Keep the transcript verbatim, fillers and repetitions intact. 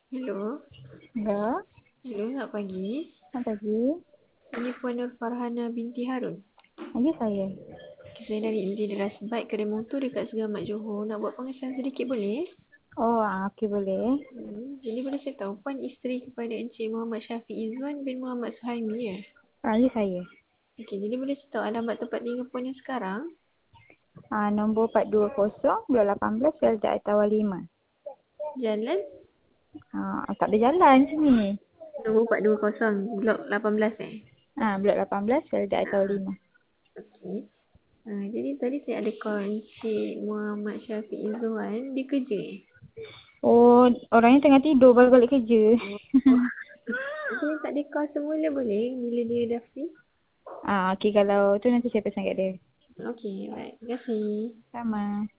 Hello. Ya, Hello, selamat pagi. selamat pagi. Ini Puan Nur Farhana binti Harun. Ya, saya. Saya dari M D Deras Bike Kedai Motor dekat Segamat Johor. Nak buat pengesahan sedikit boleh? Oh, ah, okey boleh. Hmm, jadi boleh saya tahu Puan isteri kepada Encik Muhammad Syafiq Izzuan bin Muhammad Suhaimi ya? Ah, ya, saya. Okey, jadi boleh saya tahu alamat tempat tinggal Puan yang sekarang? Ah, nombor empat dua kosong dua lapan belas Selda Tawar lima. Jalan? Ah, tak ada jalan sini. Nombor empat dua kosong, blok lapan belas eh? Ah, blok lapan belas Selda Tawar Ah, lima. okey. Ah, jadi tadi saya ada call Encik Muhammad Syafiq Izzuan. Dia kerja eh? Oh, orangnya tengah tidur baru balik kerja. Oh. Dia tak ada call semula boleh bila dia dah free? Ah, okey kalau tu nanti saya pesan kat dia. Okey, baik. Terima kasih. Sama.